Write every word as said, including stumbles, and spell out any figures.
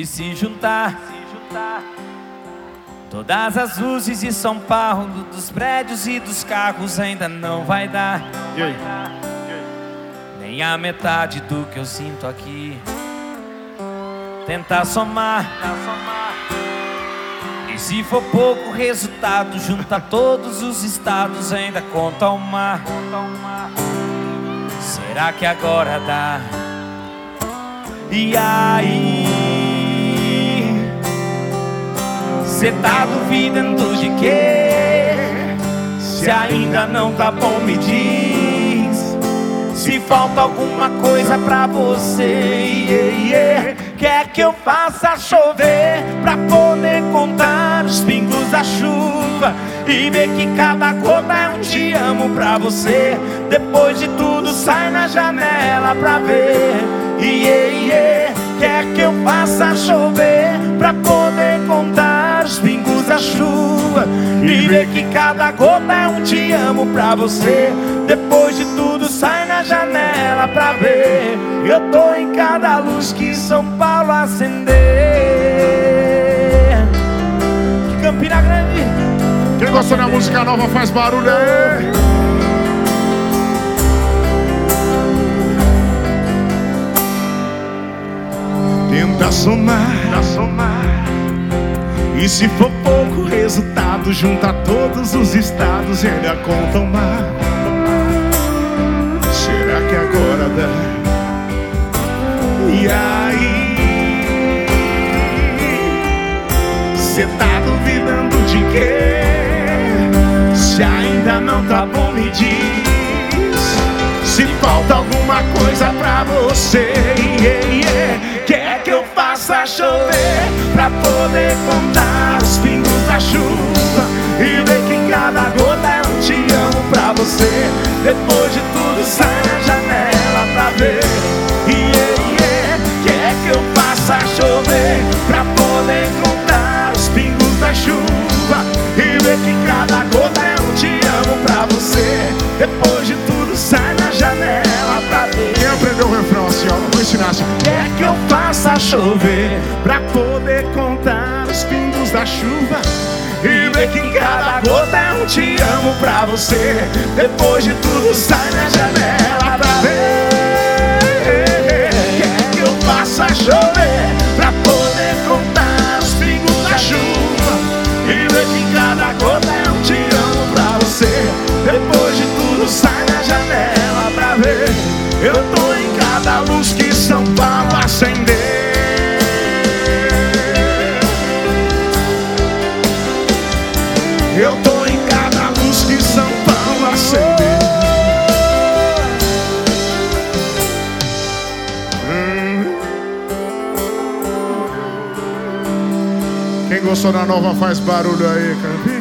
e se juntar. Todas as luzes de São Paulo, dos prédios e dos carros, ainda não vai dar. E aí? Nem a metade do que eu sinto aqui. Tentar somar, e se for pouco resultado, junta todos os estados, ainda conta o mar. Será que agora dá? E aí? Cê tá duvidando de quê? Se ainda não tá bom, me diz. Se falta alguma coisa pra você, yeah, yeah. Quer que eu faça chover pra poder contar os pingos da chuva e ver que cada gota é um te amo pra você. Depois de tudo sai na janela pra ver, yeah, yeah. Quer que eu faça chover pra poder contar os pingos da chuva e ver que cada gota é um te amo pra você. Depois de tudo sai na janela pra ver. Eu tô em cada luz que São Paulo acender. De Campina Grande. Quem gostou da música nova faz barulho aí. Tenta somar, tenta somar, e se for pouco resultado, junta todos os estados e ainda conta o mar. Será que agora dá? E aí? Cê tá duvidando de quê? Se ainda não tá bom, me diz. Se falta alguma coisa pra você, yeah, yeah. Quer que eu faça chover pra poder contar os pingos da chuva e ver que cada gota é um te amo pra você. Depois de tudo sai na janela pra ver, yeah, yeah. Quer que eu faça chover pra poder contar os pingos da chuva e ver que cada gota é um te amo pra você. Depois de tudo sai na janela pra ver. Quem aprendeu o refrão assim, ó? Vou ensinar assim. Quer que eu faça chover pra poder contar os pingos da chuva e ver que cada gota é um te amo pra você. Depois de tudo sai na janela pra ver. Quer que eu faça chover pra poder contar os pingos da chuva e ver que cada gota é um te amo pra você. Depois de tudo sai na janela pra ver. Eu tô em cada luz que São Paulo acender. Eu tô em cada luz que São Paulo acender. Hum. Quem gostou da nova faz barulho aí, Campina.